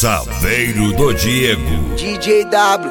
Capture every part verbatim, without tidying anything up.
Saveiro do Diego. D J W,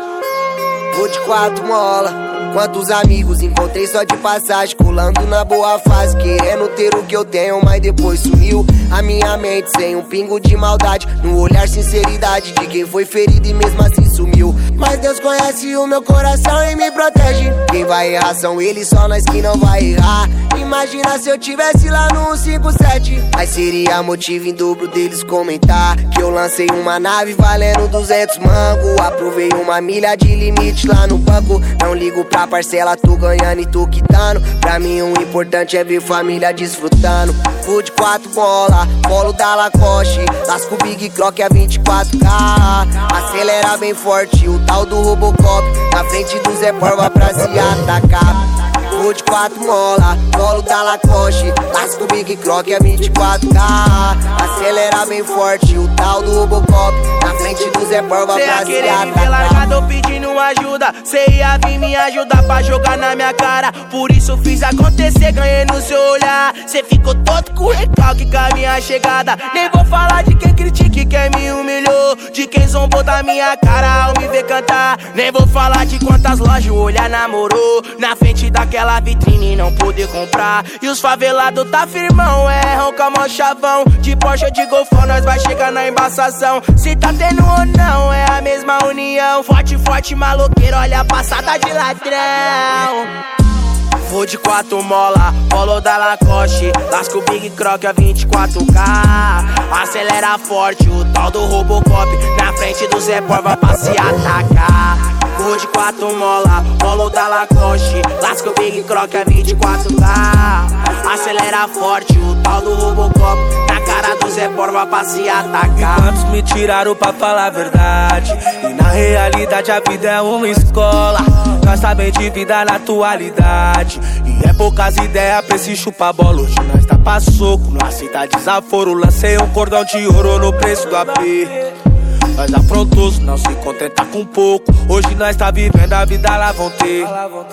vou de quatro mola. Quantos amigos encontrei só de passagem, colando na boa fase, querendo ter o que eu tenho, mas depois sumiu a minha mente sem um pingo de maldade. No olhar sinceridade de quem foi ferido e mesmo assim sumiu. Mas Deus conhece o meu coração e me protege. Quem vai errar são eles, só nós que não vai errar. Imagina se eu tivesse lá no cento e cinquenta e sete, aí seria motivo em dobro deles comentar que eu lancei uma nave valendo duzentos mango. Aprovei uma milha de limite lá no banco. Não ligo pra parcela, tô ganhando e tô quitando. Pra mim o importante é ver família desfrutando. Vou de quatro bola, polo da Lacoste, lasco Big Croc a vinte e quatro K. Acelera bem forte, o tal do Robocop, na frente do Zé Porva pra se atacar. Vou de quatro mola, polo da Lacoste, lasco Big Croc a vinte e quatro K. Acelera bem forte, o tal do Robocop, na frente do Zé Porva pra se atacar. Cê ia querer me ver largado pedindo ajuda, cê ia vir me ajudar pra jogar na minha cara. Por isso fiz acontecer, ganhei no seu olhar. Cê ficou todo com recalque com a minha chegada. Nem vou falar de quem critica e quem me humilhou, de quem zombou da minha cara ao me ver cantar. Nem vou falar de quantas lojas o olhar namorou, na frente daquela vitrine não poder comprar. E os favelados tá firmão, erram com a mão chavão. De Porsche ou de Golfão nós vai chegar na embaçação. Se tá tendo ou não, é a mesma união. Forte, forte, maloqueiro, olha a passada de ladrão. Vou de quatro mola, polo da Lacoste, lasco Big Croc a vinte e quatro K. Acelera forte, o tal do Robocop, na frente do Zé Porva pra se atacar. Vou de quatro mola, polo da Lacoste, lasco Big Croc a vinte e quatro K. Acelera forte, o tal do Robocop, na cara do Zé Porva pra se atacar. Quantos me tiraram pra falar a verdade, e na realidade a vida é uma escola. Nós sabemos de vida na atualidade, e é poucas ideias pra esse chupa-bola. Hoje nós tá pra soco, não aceita desaforo. Lancei um cordão de ouro no preço do A P. Nós afrontoso, não se contenta com pouco. Hoje nós tá vivendo a vida lá vão ter.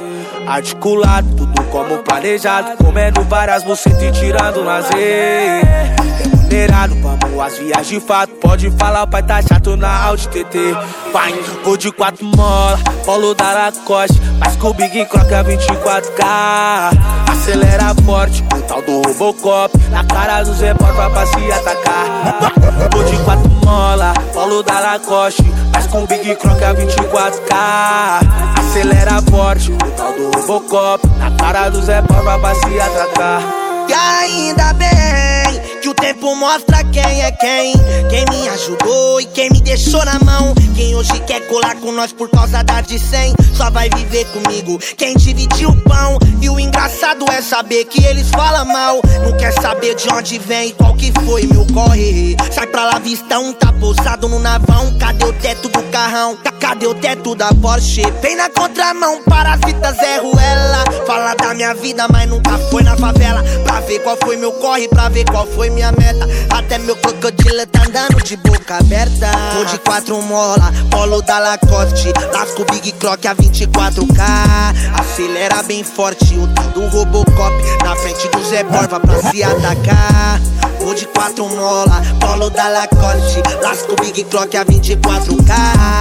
Articulado, tudo como planejado, comendo várias bucetas e tirando lazer. Remunerado, vamos às viagens de fato. Pode falar, o pai tá chato na Audi T T. Pai, vou de quatro mola, polo da Lacoste, mas com o Big Croc a vinte e quatro K. Acelera forte, o tal do Robocop, na cara do Zé Porva pra se atacar. Vou de quatro mola, polo da Lacoste, mas com o Big Croc a vinte e quatro K. Acelera forte, o tal do Robocop, na cara do Zé Porva pra se atacar. E ainda bem que o tempo mostra quem é quem, quem me ajudou e quem me deixou na mão. Quem hoje quer colar com nós por causa da de cem, só vai viver comigo quem dividiu o pão. E o engraçado é saber que eles falam mal, não quer saber de onde vem e qual que foi meu corre. Sai pra lá, vista um tá pousado no navão. Cadê o teto do carrão? Cadê o teto da Porsche? Vem na contramão, parasita Zé Ruela. Fala da minha vida, mas nunca foi na favela. Pra ver qual foi meu corre, pra ver qual foi minha meta. Até meu crocodilo tá andando de boca aberta. Vou de quatro mola, polo da Lacoste, lasco Big Croc a vinte e quatro K. Acelera bem forte, o tal do Robocop, na frente do Zé Porva pra se atacar. Vou de quatro mola, polo da Lacoste, lasco Big Croc a vinte e quatro K.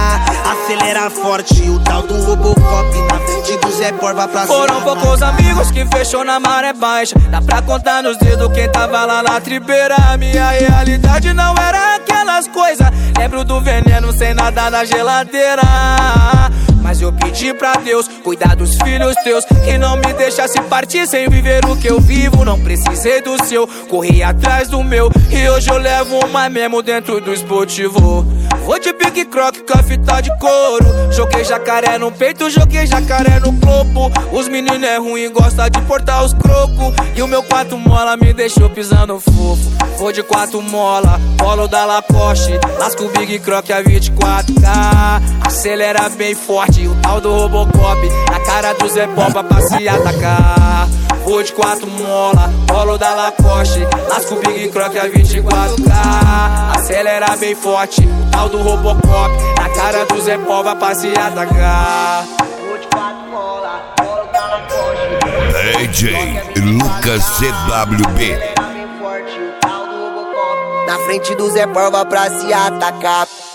Acelera forte, o tal do Robocop, na frente do Zé Porva pra se atacar. Foram poucos amigos que fechou na maré baixa, dá pra contar nos dedos quem tava lá na tribeira. A minha realidade não era aquelas coisas, lembro do veneno sem nada na geladeira. Mas eu pedi pra Deus cuidar dos filhos teus, que não me deixasse partir sem viver o que eu vivo. Não precisei do seu, corri atrás do meu, e hoje eu levo uma mesmo dentro do esportivo. Vou de Big Croc com a fita de couro, joguei jacaré no peito, joguei jacaré no globo. Os meninos é ruim, gosta de portar os crocos, e o meu quatro mola me deixou pisando fofo. Vou de quatro mola, polo da Lacoste, lasco o Big Croc a vinte e quatro K. Acelera bem forte, o tal do Robocop, na cara do Zé Porva pra se atacar. Vou de quatro mola, polo da Lacoste, lasco o Big Croc a vinte e quatro K. Acelera bem forte, o tal do Robocop, na cara do Zé Porva pra se atacar. Vou de quatro mola, polo da Lacoste, D J Lucas C W B. na frente do Zé Porva pra se atacar.